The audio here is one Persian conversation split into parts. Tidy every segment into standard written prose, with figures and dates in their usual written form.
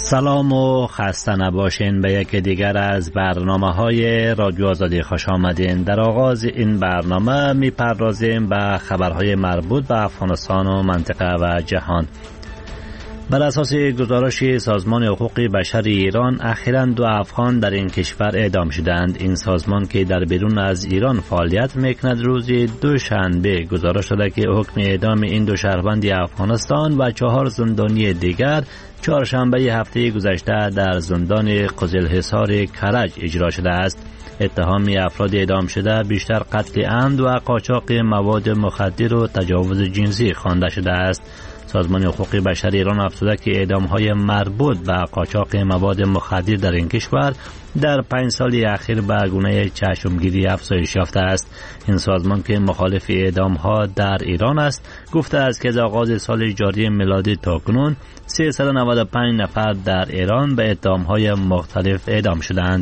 سلام و خسته نباشین به یک دیگر از برنامه‌های رادیو آزادی خوش آمدین. در آغاز این برنامه می‌پردازیم به خبرهای مربوط به افغانستان و منطقه و جهان. بر اساس گزارش سازمان حقوق بشر ایران، اخیراً 2 افغان در این کشور اعدام شدند. این سازمان که در بیرون از ایران فعالیت میکند، روز دوشنبه گزارش داده که حکم اعدام این 2 شهروند افغانستان و 4 زندانی دیگر چهارشنبه هفته گذشته در زندان قزلحصار کرج اجرا شده است. اتهام افراد اعدام شده بیشتر قتل عمد و قاچاق مواد مخدر و تجاوز جنسی خوانده شده است. سازمان حقوق بشر ایران افزوده که اعدام‌های مربوط به قاچاق مواد مخدر در این کشور در 5 سال اخیر به گونه چشمگیری افزایش یافته است. این سازمان که مخالف اعدام‌ها در ایران است، گفته است که از آغاز سال جاری میلادی تاکنون 395 نفر در ایران به اتهام‌های مختلف اعدام شدند.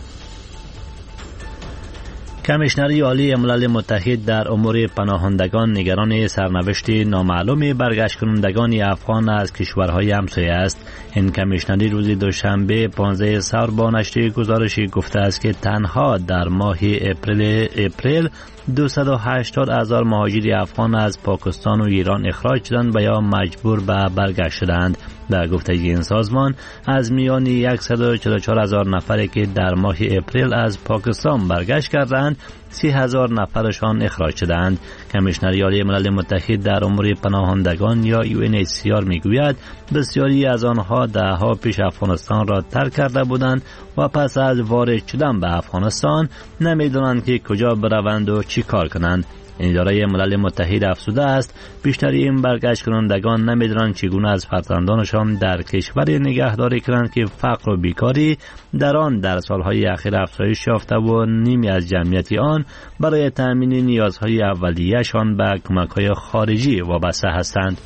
کمیشنری عالی ملل متحد در امور پناهندگان نگران سرنوشت نامعلوم برگشت کنندگان افغان از کشورهای همسایه است. این کمیشنری روز دوشنبه 15 سال با نشر گزارشی گفته است که تنها در ماه اپریل 280,000 مهاجر افغان از پاکستان و ایران اخراج شدند و یا مجبور به برگشت شدند. در گفته این سازمان، از میان 144,000 نفری که در ماه اپریل از پاکستان برگشت کردند، 30,000 نفرشان اخراج شدند. کمیشنری عالی ملل متحد در امور پناهندگان یا UNHCR میگوید بسیاری از آنها دهها پیش افغانستان را ترک کرده بودند و پس از وارد شدن به افغانستان نمیدانند که کجا بروند و چی کار کنند. اداره ملل متحد افزوده است بیشتر این برگشت کنندگان نمیدانند چگونه از فرزندانشان در کشوری نگهداری کنند که فقر و بیکاری در آن در سالهای اخیر افزایش یافته و نیمی از جمعیت آن برای تامین نیازهای اولیه‌شان به کمک‌های خارجی وابسته هستند.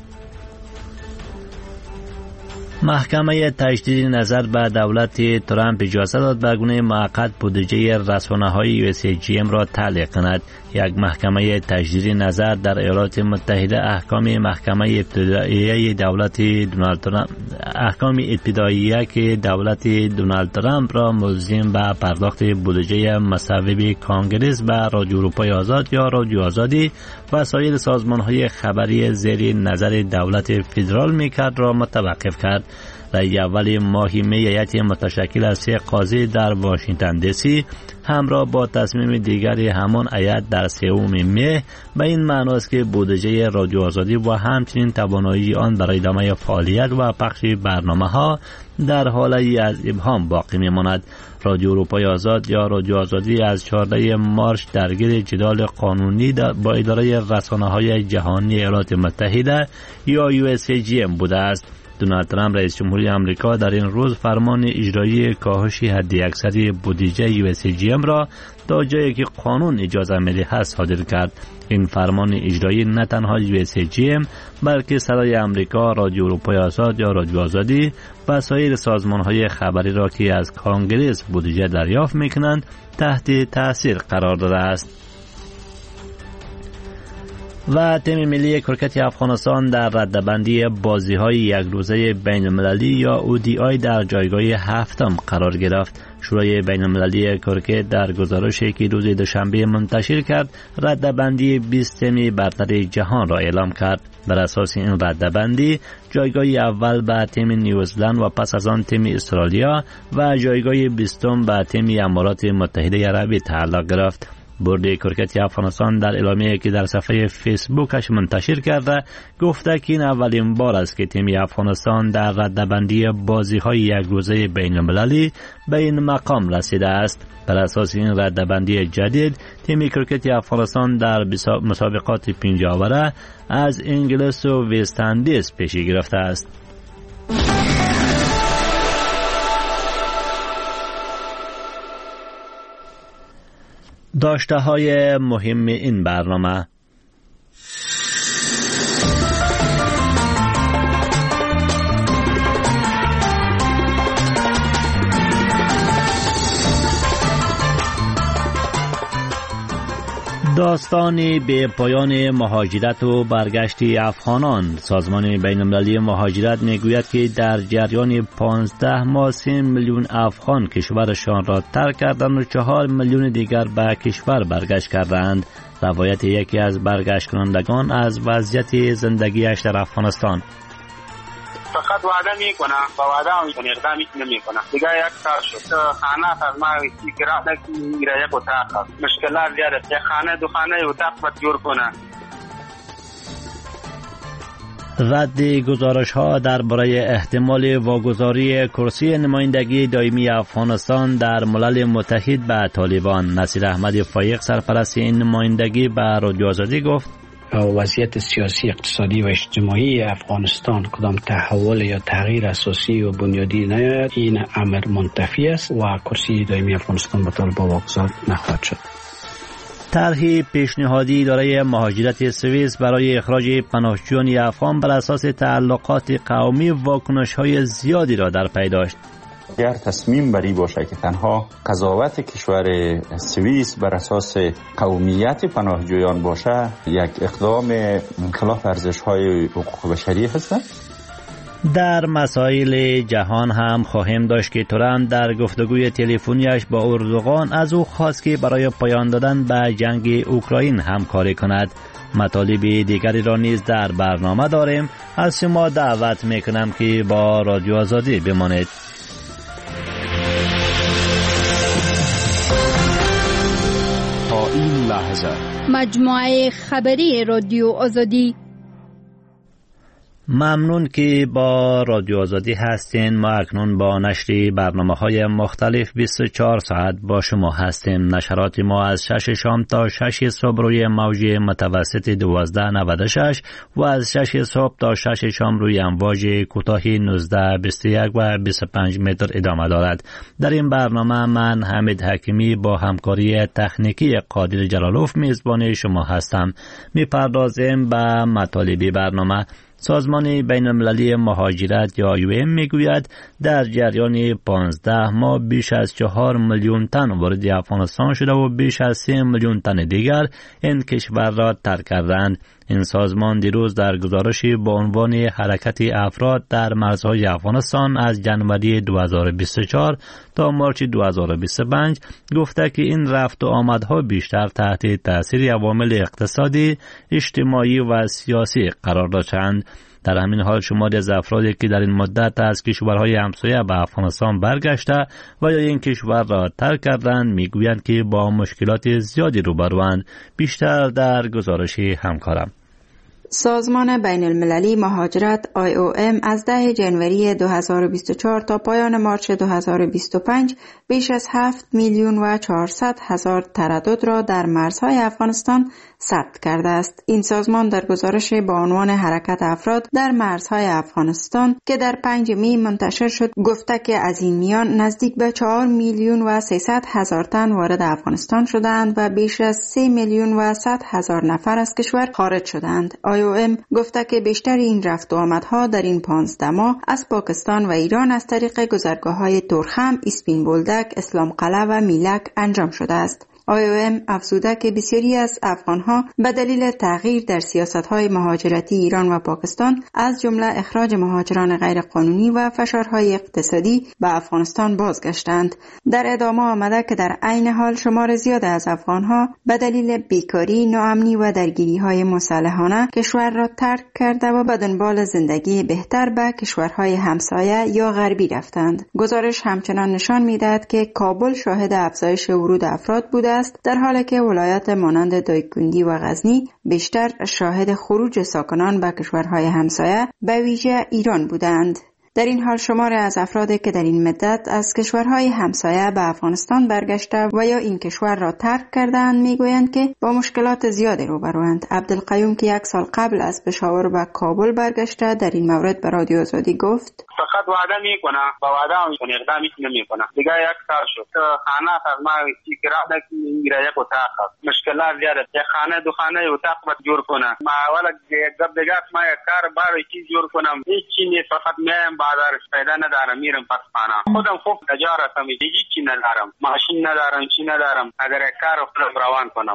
محکمه تجدید نظر به دولت ترامپ اجازه داد به گونه موقت بودجه رسانه‌های USAGM را تعلیق کند. یک محکمه تجدید نظر در ایالات متحده احکام ابتدایی که دولت دونالد ترامپ را ملزم به پرداخت بودجه مصوب کانگرس به رادیو اروپای آزاد یا رادیو آزادی و سایر سازمان‌های خبری زیر نظر دولت فدرال میکرد را متوقف کرد. رأی اول ماه می هیئت متشکل از 3 قاضی در واشنگتن دی سی همراه با تصمیم دیگری همان هیئت در 3 می به این معنی است که بودجه رادیو آزادی و همچنین توانایی آن برای ادامه فعالیت و پخش برنامه‌ها در حالی از ابهام باقی می‌ماند. رادیو اروپای آزاد یا رادیو آزادی از 14 مارس درگیر جدال قانونی با اداره رسانه‌های جهانی ایالات متحده یا USAGM بوده است. دونالد ترامپ رئیس جمهوری آمریکا در این روز فرمان اجرایی کاهش حداکثری بودجه USAGM را تا جایی که قانون اجازه می‌دهد صادر کرد. این فرمان اجرایی نه تنها USAGM بلکه صدای آمریکا، رادیو اروپای آزاد یا رادیو آزادی و سایر سازمان‌های خبری را که از کانگرس بودجه دریافت می‌کنند تحت تاثیر قرار داده است. و تیم ملی کرکت افغانستان در رده‌بندی بازی‌های یک روزه بین‌المللی یا ODI در جایگاه 7 قرار گرفت. شورای بین‌المللی کرکت در گزارشی که روز دوشنبه منتشر کرد، رده‌بندی 20 تیم برتر جهان را اعلام کرد. بر اساس این رده‌بندی، جایگاه اول به تیم نیوزلند و پس از آن تیم استرالیا و جایگاه 20 به تیم امارات متحده عربی تعلق گرفت. بورد کرکت افغانستان در اعلامیه‌ای که در صفحه فیسبوکش منتشر کرده گفته که این اولین بار است که تیم افغانستان در رده‌بندی بازی‌های یک روزه بین‌المللی به این مقام رسیده است. بر اساس این رده‌بندی جدید، تیم کرکت افغانستان در مسابقات 5 آوره از انگلیس و وست اندیز پیشی گرفته است. داشته های مهم این برنامه: داستان به پایان مهاجرت و برگشت افغانان. سازمان بین المللی مهاجرت میگوید که در جریان 15 ماه 3 میلیون افغان کشورشان را ترک کردند و 4 میلیون دیگر به کشور برگشت کردند. روایت یکی از برگشت کنندگان از وضعیت زندگیش در افغانستان: فقط وعده میکنه، با وعده میکنه، اقدامی نمیکنه. دیگه یک سال شد خانه از ما کرایه میگیره، یک اتاق مشکلات زیاده، یک خانه دو خانه اتاق باید جور کنه. رد گزارش ها درباره احتمال واگذاری کرسی نمایندگی دائمی افغانستان در ملل متحد به طالبان. نصیر احمد فایق سرپرست این نمایندگی به رادیو آزادی گفت: وضعیت سیاسی، اقتصادی و اجتماعی افغانستان کدام تحول یا تغییر اساسی و بنیادی نیاید، این امر منتفی است و کرسی دائمی افغانستان به طالبان واگذار نخواهد شد. طرح پیشنهادی اداره مهاجرت سوئیس برای اخراج پناهجویان افغان بر اساس تعلقات قومی واکنش‌های زیادی را در پی داشت. اگر تصمیم بری باشه که تنها قضاوت کشور سوئیس بر اساس قومیت پناهجویان باشه، یک اقدام خلاف ارزش‌های حقوق بشری هست. در مسائل جهان هم خواهیم داشت که ترامپ در گفتگوی تلفنیش با اردوغان از او خواست که برای پایان دادن به جنگ اوکراین همکاری کند. مطالب دیگری را نیز در برنامه داریم. از شما دعوت میکنم که با رادیو آزادی بمانید. تا این لحظه مجموعه خبری رادیو آزادی. ممنون که با رادیو آزادی هستین. ما اکنون با نشر برنامه‌های مختلف 24 ساعت با شما هستیم. نشرات ما از 6 شام تا 6 صبح روی موج متوسط 1296 و از 6 صبح تا 6 شام روی امواج کوتاه 19 21 و 25 متر ادامه دارد. در این برنامه من حمید حکیمی با همکاری تکنیکی قادر جلالوف میزبان شما هستم. میپردازیم به مطالب برنامه. سازمان بین المللی مهاجرت یا IOM میگوید در جریان 15 ماه بیش از 4 میلیون تن وارد افغانستان شده و بیش از 3 میلیون تن دیگر این کشور را ترک کردند. این سازمان دیروز در گزارشی با عنوان حرکت افراد در مرزهای افغانستان از جنوری 2024 تا مارچ 2025 گفته که این رفت و آمدها بیشتر تحت تاثیر عوامل اقتصادی، اجتماعی و سیاسی قرار داشتند. در همین حال شماری از افرادی که در این مدت از کشورهای همسایه به افغانستان برگشته و یا این کشور را ترک کردند میگویند که با مشکلات زیادی روبروند. بیشتر در گزارش همکارم. سازمان بین المللی مهاجرت IOM از 10 جنوری 2024 تا پایان مارچ 2025 بیش از 7 میلیون و 400 هزار تردد را در مرزهای افغانستان ثبت کرده است. این سازمان در گزارش با عنوان حرکت افراد در مرزهای افغانستان که در 5 می منتشر شد گفته که از این میان نزدیک به 4 میلیون و 300 هزار تن وارد افغانستان شدند و بیش از 3 میلیون و 100 هزار نفر از کشور خارج شدند. IOM گفته که بیشتر این رفت و آمدها در این 15 ماه از پاکستان و ایران از طریق گذرگاه‌های تورخم، اسپین بولدک، اسلام قلعه و میلک انجام شده است. IOM افزوده که بسیاری از افغانها به دلیل تغییر در سیاست‌های مهاجرتی ایران و پاکستان از جمله اخراج مهاجران غیرقانونی و فشارهای اقتصادی به افغانستان بازگشتند. در ادامه آمده که در عین حال شمار زیاد از افغانها به دلیل بیکاری، ناامنی و درگیری‌های مسلحانه کشور را ترک کرده و به دنبال زندگی بهتر به کشورهای همسایه یا غربی رفتند. گزارش همچنان نشان می‌دهد که کابل شاهد افزایش ورود افراد بوده در حالی که ولایات مانند دایکنډي و غزنی بیشتر شاهد خروج ساکنان به کشورهای همسایه به ویژه ایران بودند. در این حال شمار از افرادی که در این مدت از کشورهای همسایه به افغانستان برگشته و یا این کشور را ترک کردند میگویند که با مشکلات زیادی روبروند. عبدالقیوم که 1 سال قبل از پشاور به کابل برگشته در این مورد به رادیو آزادی گفت: فقط وعده میکنه، با وعده میکنه، اقدامی نمیکنه. دیگه 1 سال شد خانه از ما کرایه میگیره، یک اتاق مشکلات زیاده، یک خانه دو خانه اتاق باید جور کنه. ما اول دیگه ما یک کار برای چیز جور کنم هیچی نیست، فقط میایم بازارش پیدا ندارم میرم پس خانه. خودم خوب تجارتم هیچی ندارم، ماشین ندارم، چی ندارم. اگر یک کار خودم روان کنم.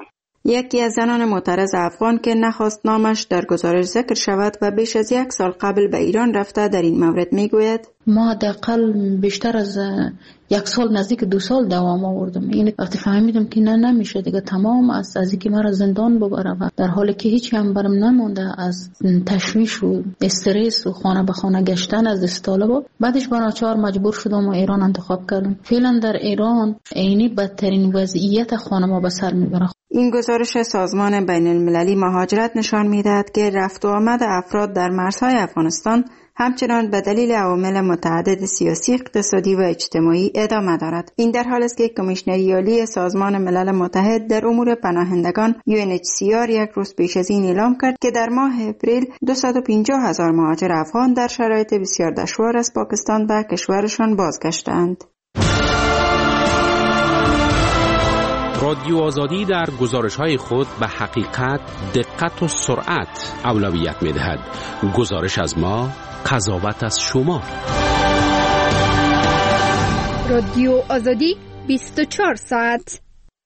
یکی از زنان معترض افغان که نخواست نامش در گزارش ذکر شود و بیش از 1 سال قبل به ایران رفته در این مورد میگوید: ما حداقل بیشتر از 1 سال، نزدیک 2 سال دوام آوردم. این وقتی فهمیدم که نمیشه دیگه، تمام از اینکه مرا زندان ببره و در حالی که هیچی هم برم نمونده از تشویش و استرس و خانه به خانه گشتن از استالبا، بعدش بناچار مجبور شدم و ایران انتخاب کردم. فعلا در ایران عینی بدترین وضعیت خانما به سر میبره. این گزارش سازمان بین المللی مهاجرت نشان میدهد که رفت و آمد افراد در مرزهای افغانستان همچنان به دلیل عوامل متعدد سیاسی، اقتصادی و اجتماعی ادامه دارد. این در حالی است که کمیشنری عالی سازمان ملل متحد در امور پناهندگان UNHCR یک روز پیش از این اعلام کرد که در ماه اپریل 250,000 مهاجر افغان در شرایط بسیار دشوار از پاکستان به کشورشان بازگشتند. رادیو آزادی در گزارش‌های خود به حقیقت، دقت و سرعت اولویت می‌دهد. گزارش از ما، قضاوت از شما. رادیو آزادی 24 ساعت.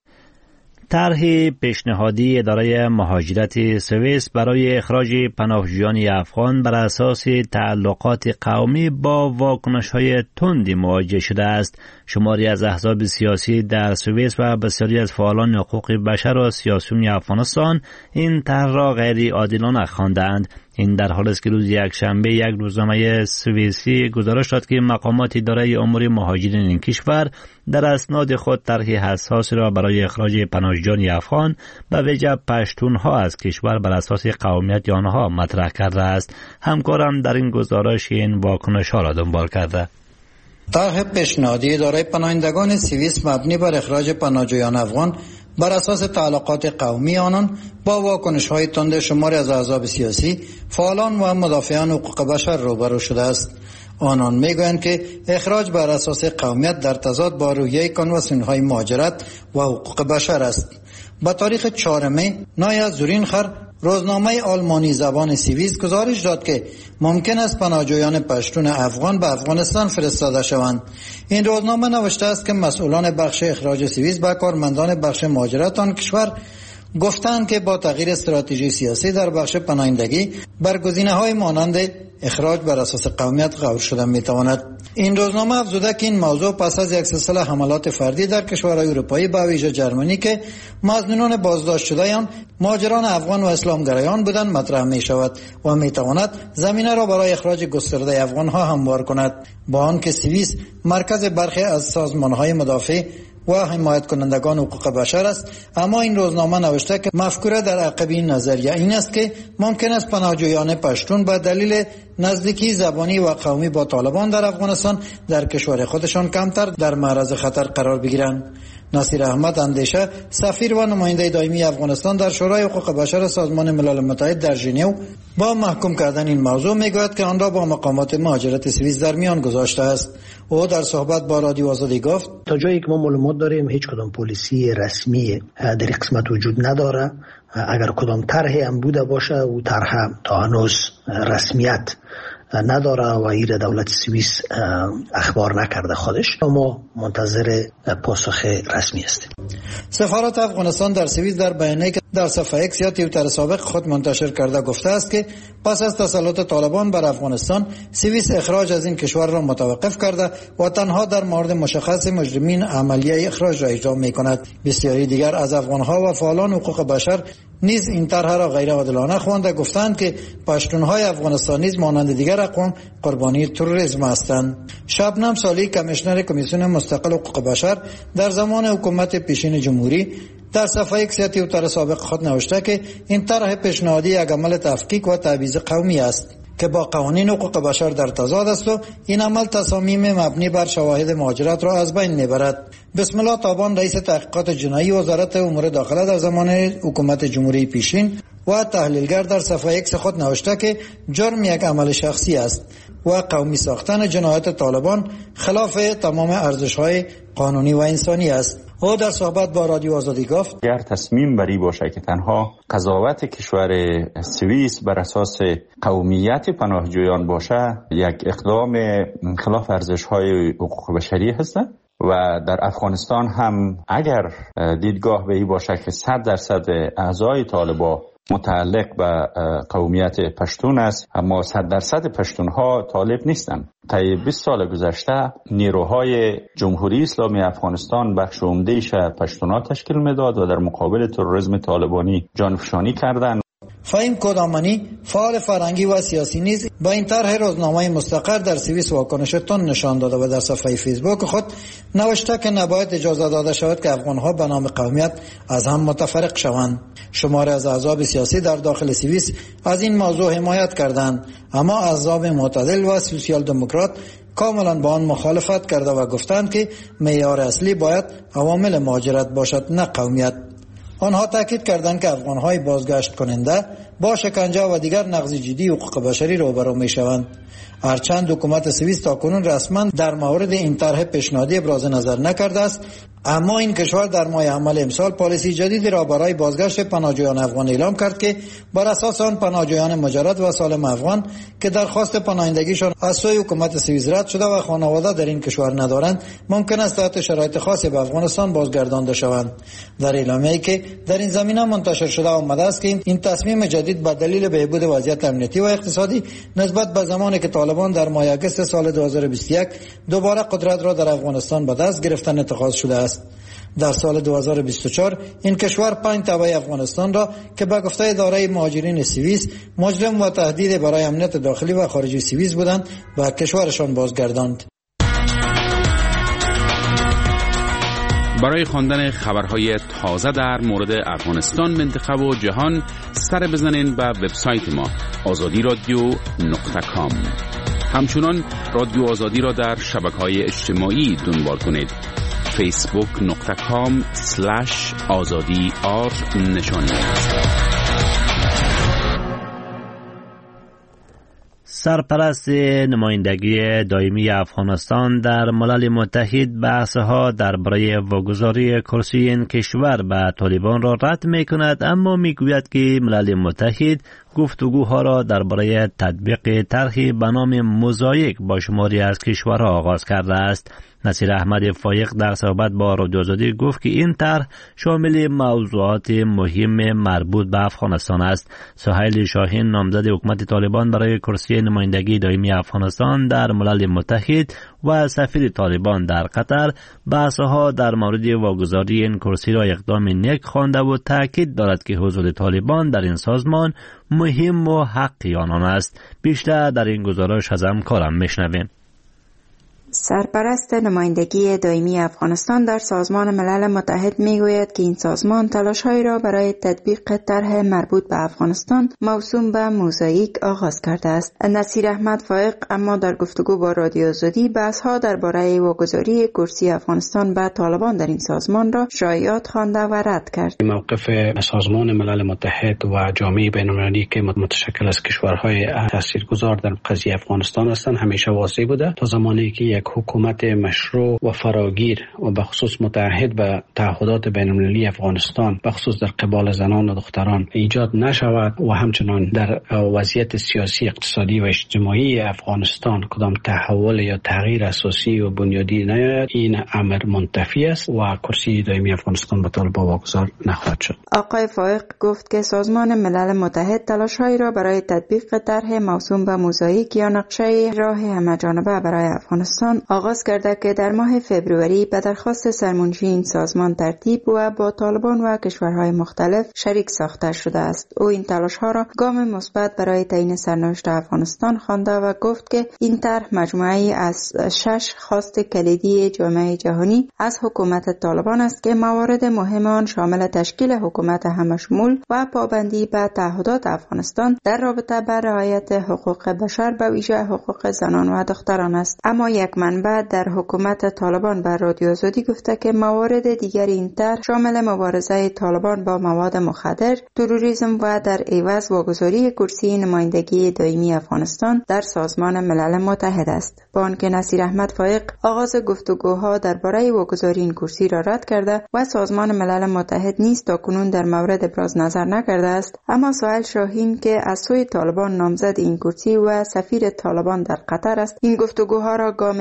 طرح پیشنهادی اداره مهاجرت سوئیس برای اخراج پناهجویان افغان بر اساس تعلقات قومی با واکنش‌های تندی مواجه شده است. شماری از احزاب سیاسی در سوئیس و بسیاری از فعالان حقوق بشر و سیاسیون افغانستان این طرح را غیر عادلانه خواندند. این در حالی است که روز یکشنبه یک روزنامه سوئیسی گزارش داد که مقامات اداره امور مهاجرین این کشور در اسناد خود طرح حساس را برای اخراج پناهجویان افغان به ویژه پشتونها از کشور بر اساس قومیت آنها مطرح کرده است. همکارم در این گزارش این واکنش‌ها را دنبال کرده. طرح پیشنهادی اداره پناهندگان سوئیس مبنی بر اخراج پناهجویان افغان بر اساس تعلقات قومی آنان با واکنش‌های تند شماری از احزاب سیاسی، فعالان و مدافعان حقوق بشر روبرو شده است. آنان میگویند که اخراج بر اساس قومیت در تضاد با رویه کنوانسیون‌های مهاجرت و حقوق بشر است. با تاریخ 4 می، نایا زورینخر، روزنامه آلمانی زبان سوئیس گزارش داد که ممکن است پناهجویان پشتون افغان به افغانستان فرستاده شوند. این روزنامه نوشته است که مسئولان بخش اخراج سوئیس به کارمندان بخش مهاجرت آن کشور گفتند که با تغییر استراتژی سیاسی در بخش پناهندگی برگزینه‌های مانند اخراج بر اساس قومیت غور شده میتواند. این روزنامه افزوده که این موضوع پس از یک سلسله حملات فردی در کشورهای اروپایی به ویژه جرمنی که مظنونان بازداشت شده‌اند مهاجران افغان و اسلامگرایان بودند مطرح می شود و می تواند زمینه را برای اخراج گسترده افغان‌ها هموار کند. با آنکه سوئیس مرکز برخی از سازمان‌های مدافع و حمایت کنندگان حقوق بشر است، اما این روزنامه نوشته که مفکوره در عقب این نظریه این است که ممکن است پناهجویان پشتون به دلیل نزدیکی زبانی و قومی با طالبان در افغانستان در کشور خودشان کمتر در معرض خطر قرار بگیرند. نصیر احمد اندیشه، سفیر و نماینده دائمی افغانستان در شورای حقوق بشر سازمان ملل متحد در ژنو، با محکوم کردن این موضوع میگوید که آن را با مقامات مهاجرت سوئیس در میان گذاشته است. او در صحبت با رادیو آزادی گفت: تا جایی که ما معلومات داریم هیچ کدام پلیسی رسمی در این قسمت وجود نداره. اگر کدام طرحی هم بوده باشه او طرح تا هنوز رسمیت نداره و ایره دولت سوئیس اخبار نکرده خودش. ما منتظر پاسخ رسمی هستیم. سفارت افغانستان در سوئیس در بیانیه‌ای که در صفحه اکس یا توییتر سابق خود منتشر کرده گفته است که پس از تسلط طالبان بر افغانستان، سوئیس اخراج از این کشور را متوقف کرده و تنها در مورد مشخص مجرمین عملیه اخراج را اجرا می‌کند. بسیاری دیگر از افغان‌ها و فعالان حقوق بشر نیز این طرح را غیر عادلانه خوانده گفتند که پشتون‌های افغانستان نیز مانند دیگر اقوام قربانی تروریسم هستند. شبنم صالحی، کمیشنر کمیسیون مستقل حقوق بشر در زمان حکومت پیشین جمهوری، در صفحه یک توییتر سابق خود نوشته که این طرح پیشنهادی یک عمل تفکیک و تبعیض قومی است که با قوانین حقوق بشر در تضاد است و این عمل تصامیم مبنی بر شواهد مهاجرت را از بین میبرد. بسم الله تابان، رئیس تحقیقات جنایی وزارت امور داخله در زمان حکومت جمهوری پیشین و تحلیلگر، در صفحه اکس خود نوشته که جرم یک عمل شخصی است و قومی ساختن جنایت طالبان خلاف تمام ارزش‌های قانونی و انسانی است. او در صحبت با رادیو آزادی گفت: اگر تصمیم بری باشه که تنها قضاوت کشور سوئیس بر اساس قومیت پناهجویان باشه، یک اقدام خلاف ارزش‌های حقوق بشری هست و و در افغانستان هم اگر دیدگاه به این باشه که 100% اعضای طالبان متعلق به قومیت پشتون است، اما 100% پشتونها طالب نیستند. طی 20 سال گذشته نیروهای جمهوری اسلامی افغانستان بخش عمده‌اش پشتونها تشکیل میداد و در مقابل تروریسم طالبانی جانفشانی کردند. فهیم کدامانی فعال فرهنگی و سیاسی نیز با این طرح روزنامه مستقر در سوئیس واکنشتون نشان داده و در صفحه فیسبوک خود نوشته که نباید اجازه داده شود که افغانها به نام قومیت از هم متفرق شوند. شماری از احزاب سیاسی در داخل سوئیس از این موضوع حمایت کردند، اما احزاب معتدل و سوسیال دموکرات کاملا با آن مخالفت کرده و گفتند که معیار اصلی باید عوامل مهاجرت باشد، نه قومیت. آنها تاکید کردند که افغانهای بازگشت کننده با شکنجه و دیگر نقض جدی حقوق بشری روبرو می شوند. هرچند حکومت سوئیس تاکنون رسما در مورد این طرح پیشنهادی ابراز نظر نکرده است، اما این کشور در ماه حمل امسال پالیسی جدیدی را برای بازگشت پناهجویان افغان اعلام کرد که بر اساس آن پناهجویان مجرد و سالم افغان که درخواست پناهندگیشان از سوی حکومت سوئیس رد شده و خانواده در این کشور ندارند ممکن است تحت شرایط خاصی به افغانستان بازگردانده شوند. در اعلامیه‌ای که در این زمینه منتشر شده آمده است که این تصمیم جدید به دلیل بهبود وضعیت امنیتی و اقتصادی نسبت به زمانی که طالبان در ماه آگوست سال 2021 دوباره قدرت را در افغانستان به دست گرفتن اتخاذ شده است. در سال 2024 این کشور 5 تبع افغانستان را که به گفته اداره مهاجرین سوئیس مجرم و تهدید برای امنیت داخلی و خارجی سوئیس بودند و کشورشان بازگرداند. برای خواندن خبرهای تازه در مورد افغانستان، منطقه و جهان سر بزنین به وبسایت ما azadiradio.com. همچنان رادیو آزادی را در شبکه‌های اجتماعی دنبال کنید. facebook.com/azadi_r سرپرست نمایندگی دائمی افغانستان در ملل متحد بحث‌ها درباره واگذاری کرسی این کشور به طالبان را رد می‌کند، اما می‌گوید که ملل متحد گفتگوها را درباره تطبیق طرحی به نام موزاییک با شماری از کشورها آغاز کرده است. نصیر احمد فایق در صحبت با رادیو آزادی گفت که این طرح شامل موضوعات مهم مربوط به افغانستان است. سهیل شاهین، نامزد حکومت طالبان برای کرسی نمایندگی دائمی افغانستان در ملل متحد و سفیر طالبان در قطر، بحث‌ها در مورد واگذاری این کرسی را اقدام نیک خوانده و تاکید دارد که حضور طالبان در این سازمان مهم و حقی آنان است. بیشتر در این گزارش از همکارم میشنویم. سرپرست نمایندگی دائمی افغانستان در سازمان ملل متحد میگوید که این سازمان تلاش‌هایی را برای تطبیق طرح مربوط به افغانستان موسوم به موزاییک آغاز کرده است. نصیر احمد فایق اما در گفتگو با رادیو آزادی بحث‌ها درباره واگذاری کرسی افغانستان به طالبان در این سازمان را شایعات خوانده و رد کرد. موقف سازمان ملل متحد و جامعه بین‌المللی که متشکل از کشورهای تاثیرگذار در قضیه افغانستان هستند همیشه واضح بوده تا زمانی که یک حکومت مشروع و فراگیر و به خصوص متعهد به تعهدات بین‌المللی افغانستان به خصوص در قبال زنان و دختران ایجاد نشود و همچنان در وضعیت سیاسی، اقتصادی و اجتماعی افغانستان کدام تحول یا تغییر اساسی و بنیادی نیاید، این امر منتفی است و کرسی دائمی افغانستان به طالبان واگذار نخواهد شد. آقای فایق گفت که سازمان ملل متحد تلاش‌هایی را برای تطبیق طرح موسوم به موزاییک یا نقشه راه همه‌جانبه برای افغانستان آغاز کرده که در ماه فوریه به درخواست سرمنشی این سازمان ترتیب و با طالبان و کشورهای مختلف شریک ساخته شده است. او این تلاش‌ها را گام مثبت برای تعیین سرنوشت افغانستان خوانده و گفت که این طرح مجموعه‌ای از 6 خواست کلیدی جامعه جهانی از حکومت طالبان است که موارد مهم آن شامل تشکیل حکومت همشمول و پابندی به تعهدات افغانستان در رابطه با رعایت حقوق بشر به ویژه حقوق زنان و دختران است. اما یک منبع در حکومت طالبان بر رادیو آزادی گفته که موارد دیگر این طرح شامل مبارزه طالبان با مواد مخدر، تروریسم و در عوض واگذاری کرسی نمایندگی دائمی افغانستان در سازمان ملل متحد است. با آنکه نصیر احمد فایق آغاز گفتگوها درباره واگذاری این کرسی را رد کرده و سازمان ملل متحد نیز تاکنون در مورد ابراز نظر نکرده است، اما سهیل شاهین که از سوی طالبان نامزد این کرسی و سفیر طالبان در قطر است، این گفتگوها را گام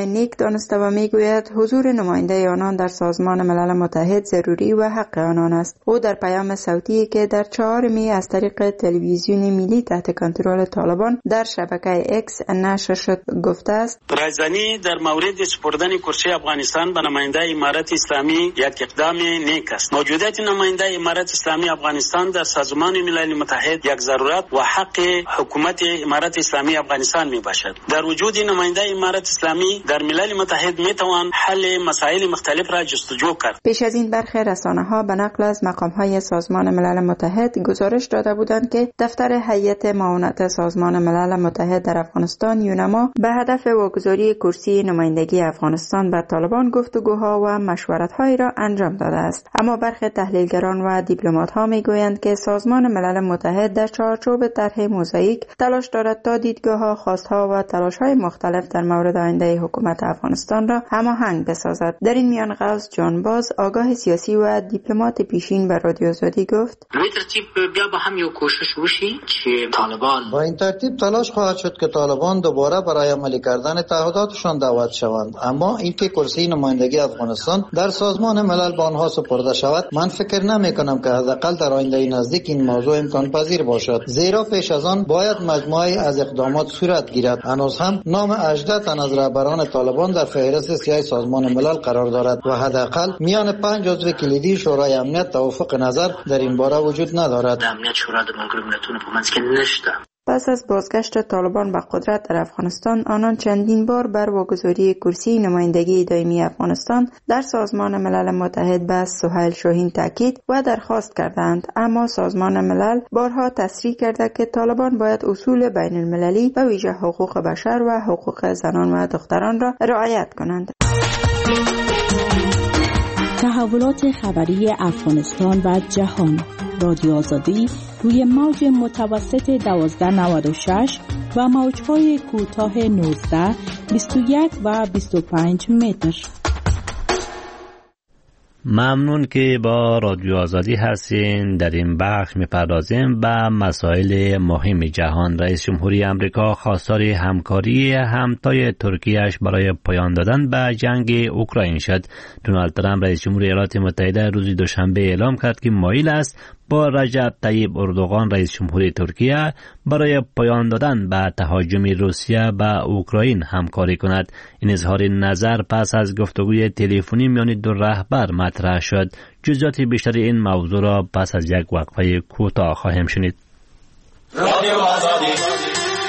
نیک دانسته و میگوید حضور نماینده آنان در سازمان ملل متحد ضروری و حق آنان است. او در پیام صوتی که در 4 می از طریق تلویزیون ملی تحت کنترل طالبان در شبکه اکس نشر شد گفته است: رایزنی در مورد سپردن کرسی افغانستان به نماینده امارت اسلامی یک اقدام نیک است. موجودیت نماینده امارت اسلامی افغانستان در سازمان ملل متحد یک ضرورت و حق حکومت امارت اسلامی افغانستان می باشد. در وجود نماینده امارت اسلامی در ملل متحد می توان حل مسائل مختلف را جستجو کرد. پیش از این برخی رسانه‌ها به نقل از مقام‌های سازمان ملل متحد گزارش داده بودند که دفتر هیئت معاونت سازمان ملل متحد در افغانستان یونما به هدف واگذاری کرسی نمایندگی افغانستان به طالبان گفتگوها و مشورت‌هایی را انجام داده است. اما برخی تحلیلگران و دیپلمات‌ها می‌گویند که سازمان ملل متحد در چارچوب طرح موزاییک تلاش دارد تا دیدگاه‌ها، خواست‌ها و تلاش‌های مختلف در مورد آینده حکومت افغانستان را هماهنگ بسازد. در این میان غوث جانباز، آگاه سیاسی و دیپلمات پیشین به رادیو آزادی گفت: به ترتیب بیا با هم یک کوشش وشي چې طالبان با این ترتیب تلاش خواهد شد که طالبان دوباره برای عملی کردن تعهداتشان دعوت شوند. اما اینکه کرسی نمایندگی افغانستان در سازمان ملل به آنها سپرده شود، من فکر نمی‌کنم که حداقل در آینده نزدیک این موضوع امکان پذیر باشد، زیرا پیش از آن باید مجموعه‌ای از اقدامات صورت گیرد. هنوز هم نام 18 تن از رهبران طالبان در فهرست سیاه سازمان ملل قرار دارد و حداقل میان 5 عضو کلیدی شورای امنیت توافق نظر در این باره وجود ندارد. امنیت شورا د ملګرو ملتونو په منځ کې نشته. پس از بازگشت طالبان به قدرت در افغانستان، آنان چندین بار بر واگذاری کرسی نمایندگی دائمی افغانستان در سازمان ملل متحد به سهیل شاهین تاکید و درخواست کردند، اما سازمان ملل بارها تصریح کرده که طالبان باید اصول بین المللی و ویژه حقوق بشر و حقوق زنان و دختران را رعایت کنند. تحولات خبری افغانستان و جهان. رادیو آزادی روی موج متوسط 1296 و موج‌های کوتاه 19، 21 و 25 متر. ممنون که با رادیو آزادی هستین. در این بخش می‌پردازیم به مسائل مهم جهان. رئیس جمهوری آمریکا خواستار همکاری همتای ترکیه‌اش برای پایان دادن به جنگ اوکراین شد. دونالد ترامپ رئیس جمهوری ایالات متحده روز دوشنبه اعلام کرد که مایل است با رجب طیب اردوغان رئیس جمهوری ترکیه برای پایان دادن به تهاجم روسیه به اوکراین همکاری کند. این اظهار نظر پس از گفتگوی تلفنی میان دو رهبر مطرح شد. جزئیات بیشتر این موضوع را پس از یک وقفه کوتاه خواهیم شنید. رادیو آزادی.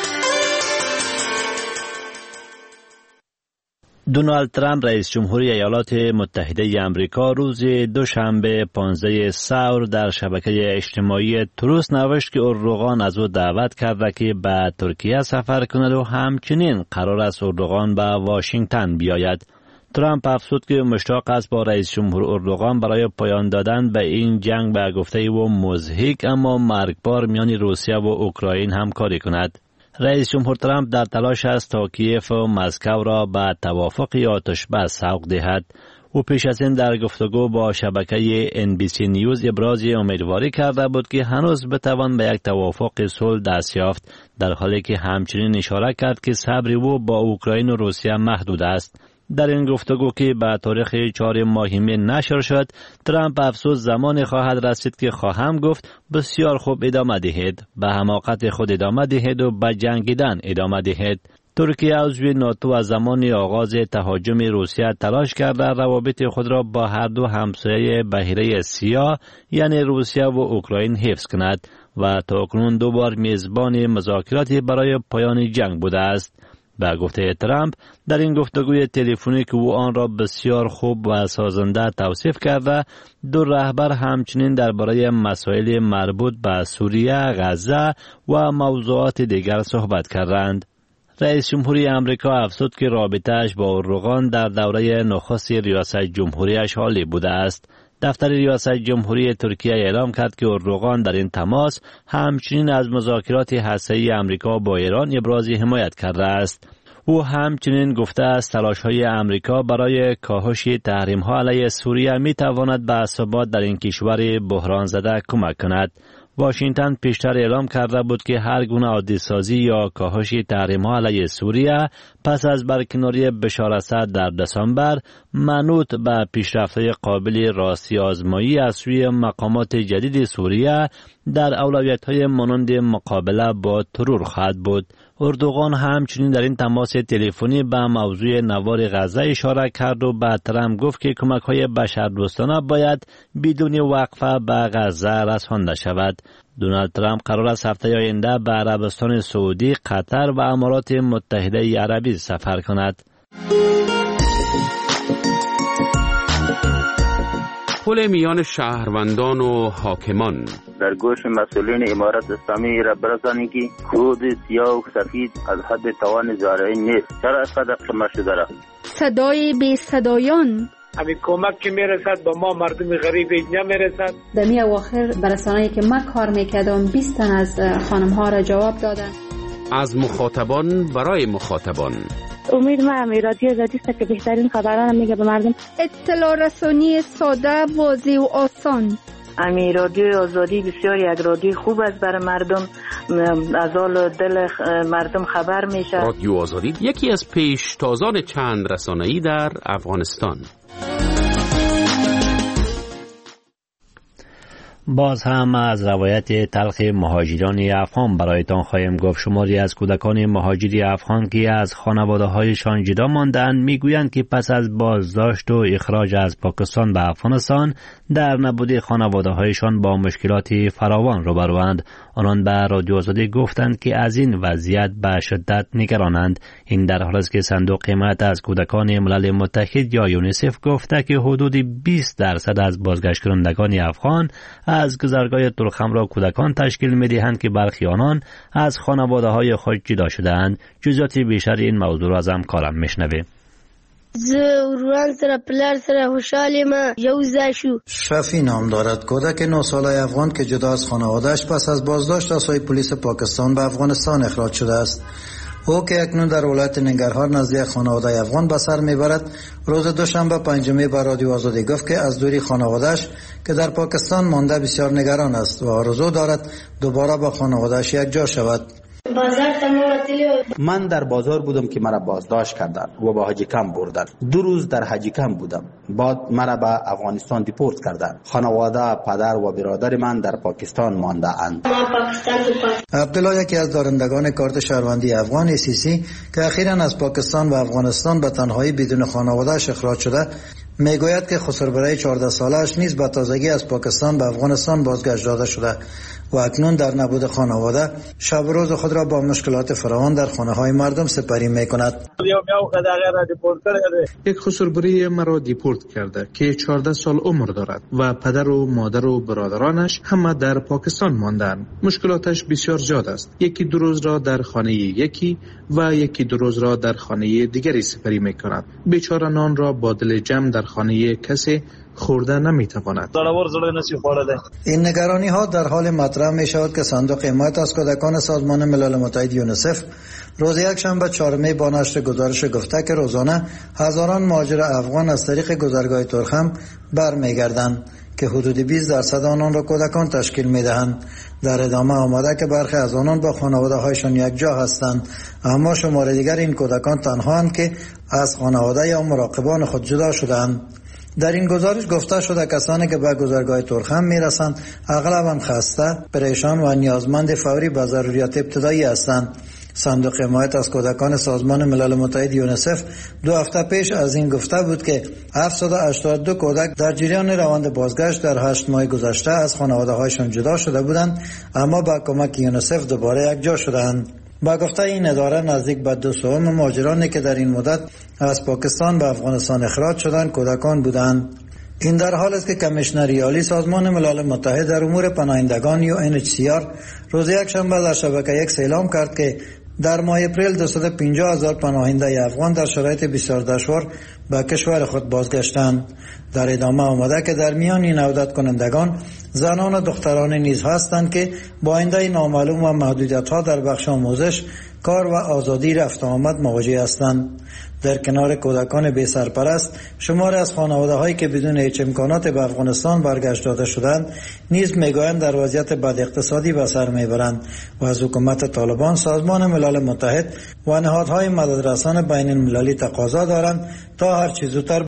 دونالد ترامپ رئیس جمهوری ایالات متحده آمریکا روز دوشنبه 15 ثور در شبکه اجتماعی تروس نوشت که اردوغان از او دعوت کرده که به ترکیه سفر کند و همچنین قرار است اردوغان به واشنگتن بیاید. ترامپ افزود که مشتاق است با رئیس جمهور اردوغان برای پایان دادن به این جنگ به گفته او مضحک اما مرگبار میان روسیه و اوکراین همکاری کند. رئیس جمهور ترامپ در تلاش است تا کیف و مسکو را به توافق آتش‌بس سوق دهد. او پیش از این در گفتگو با شبکه NBC نیوز ابراز امیدواری کرده بود که هنوز بتوان به یک توافق صلح دست یافت، در حالی که همچنین اشاره کرد که صبر او با اوکراین و روسیه محدود است. در این گفتگو که به تاریخ 4 ماه می نشر شد، ترامپ افسوس زمان خواهد رسید که خواهم گفت بسیار خوب ادامه دهید، به حماقت خود ادامه دهید و به جنگیدن ادامه دهید. ترکیه عضو ناتو از زمان آغاز تهاجم روسیه تلاش کرده روابط خود را با هر دو همسایه بحیره سیاه یعنی روسیه و اوکراین حفظ کند و تاکنون 2 بار میزبان مذاکراتی برای پایان جنگ بوده است. به گفته ترامپ در این گفتگوی تلفنی که او آن را بسیار خوب و سازنده توصیف کرده، 2 رهبر همچنین درباره مسائل مربوط به سوریه، غزه و موضوعات دیگر صحبت کردند. رئیس جمهوری آمریکا افزود که رابطه‌اش با اردوغان در دوره نخست ریاست جمهوریش عالی بوده است. دفتر ریاست جمهوری ترکیه اعلام کرد که اردوغان در این تماس همچنین از مذاکرات هسته‌ای آمریکا با ایران ابراز حمایت کرده است. او همچنین گفته است تلاش‌های آمریکا برای کاهش تحریم‌ها علیه سوریه می‌تواند به ثبات در این کشور بحران زده کمک کند. واشنگتن پیشتر اعلام کرده بود که هر گونه عادی‌سازی یا کاهش تحریم‌ها علیه سوریه پس از برکناری بشار اسد در دسامبر منوط به پیشرفت‌های قابل راستی آزمایی از سوی مقامات جدید سوریه در اولویت‌های مانند مقابله با ترور خواهد بود. اردوغان همچنین در این تماس تلفنی به موضوع نوار غزه اشاره کرد و به ترامپ گفت که کمک‌های بشردوستانه باید بدون وقفه به غزه رسانده شود. دونالد ترامپ قرار است هفته آینده به عربستان سعودی، قطر و امارات متحده عربی سفر کند. پل میان شهروندان و حاکمان در گوش مسئولین امارت اسلامی را برسانی که خود سیاه و سفید از حد توان زارعی نیست. چرا از قدر شما شده را؟ صدای بی صدایان همین کمک که میرسد با ما مردم غریب اینجا میرسد. در می اواخر برسانه‌ای که من کار میکردم 20 تن از خانم ها را جواب دادن. از مخاطبان برای مخاطبان. امید من رادیو آزادی است که بهترین خبران میگه به مردم. اطلاع رسانی ساده، واضح و آسان. امی رادیو آزادی بسیار یک رادیو خوب است برای مردم، از حال دل مردم خبر میشه. رادیو آزادی یکی از پیشتازان چند رسانه‌ای در افغانستان. باز هم از روایت تلخ مهاجران افغان برایتان خواهیم گفت. شماری از کودکان مهاجری افغان که از خانواده‌هایشان جدا ماندند میگویند که پس از بازداشت و اخراج از پاکستان به افغانستان در نبود خانواده‌هایشان با مشکلات فراوان روبروند. آنان به رادیو آزادی گفتند که از این وضعیت به شدت نگرانند. این در حالی است که صندوق حمایت از کودکان ملل متحد یا یونیسف گفته که حدود 20% از بازگشت کنندگان افغان از گذرگاه ترخم را کودکان تشکیل می‌دهند که برخی آنان از خانواده‌های خود جدا شده‌اند. جزئیات بیشتر این موضوع را از همکارم میشنویم. زه وران سره پلار سره خوشحالی ما یوزا شو. شفی نام دارد، کودک 9 ساله افغان که جدا از خانواده‌اش پس از بازداشت از سوی پلیس پاکستان به افغانستان اخراج شده است. او که اکنون در ولایت ننگرهار نزدیک خانواده افغان به سر میبرد، روز دوشنبه 5 می به رادیو آزادی گفت که از دوری خانواده‌اش که در پاکستان مانده بسیار نگران است و آرزو دارد دوباره با خانواده‌اش یک جا شود. من در بازار بودم که مرا بازداشت کردند و به حاجی کمپ بردن. 2 روز در حاجی کمپ بودم، بعد مرا به افغانستان دیپورت کردند. خانواده پدر و برادر من در پاکستان مانده اند. عبدالله یکی از دارندگان کارت شهروندی افغان ACC که اخیراً از پاکستان و افغانستان به تنهایی بدون خانواده‌اش اخراج شده میگوید که خسربرای 14 ساله‌اش نیز به تازگی از پاکستان به افغانستان بازگشت داده شده و اکنون در نبود خانواده شب و روز خود را با مشکلات فراوان در خانه‌های مردم سپری می‌کند. یک خسربری مرا دیپورت کرده که 14 سال عمر دارد و پدر و مادر و برادرانش همه در پاکستان ماندند. مشکلاتش بسیار زیاد است. یکی 2 روز را در خانه یکی و یکی 2 روز را در خانه دیگری سپری می‌کند. بیچاره نان را با دل جمع در خانه کسی خورده نمیتواند. این نگرانی ها در حال مطرح می شود که صندوق حمایت از کودکان سازمان ملل متحد یونیسف روز یکشنبه 4 می با نشر گزارش گفته که روزانه هزاران مهاجر افغان از طریق گذرگاه ترخم برمیگردند که حدود 20% آنان را کودکان تشکیل میدهند. در ادامه آمده که برخی از آنان با خانواده هایشان یک جا هستند، اما شمار دیگر این کودکان تنهااند که از خانواده یا مراقبان خود جدا شدند. در این گزارش گفته شده کسانی که به گذرگاه ترخم میرسند اغلباً خسته، پریشان و نیازمند فوری به ضروریات ابتدایی هستند. صندوق حمایت از کودکان سازمان ملل متحد یونیسف 2 هفته پیش از این گفته بود که 782 کودک در جریان روند بازگشت در 8 ماه گذشته از خانواده هایشان جدا شده بودند، اما با کمک یونیسف دوباره یک جا شدند. با گفته این اداره نزدیک به 200 مهاجرانی که در این مدت از پاکستان به افغانستان اخراج شدند کودکان بودند. این در حال است که کمیشنر عالی سازمان ملل متحد در امور پناهندگان UNHCR روز یکشنبه در شبکه یک اعلام کرد که در ماه اپریل 250,000 پناهنده افغان در شرایط بسیار دشوار به کشور خود بازگشتند. در ادامه آمده که در میان این عودت کنندگان زنان و دختران نیز هستند که با آینده نامعلوم و محدودیت‌ها در بخش آموزش، کار و آزادی رفت و آمد مواجه هستند. در کنار کودکان بی سرپرست، شماری از خانواده هایی که بدون هیچ امکانات به افغانستان برگشت داده شدند نیز میگویند در وضعیت بد اقتصادی به سر میبرند و از حکومت طالبان، سازمان ملل متحد و نهادهای مددرسان بین المللی تقاضا دارند تا هر چه زودتر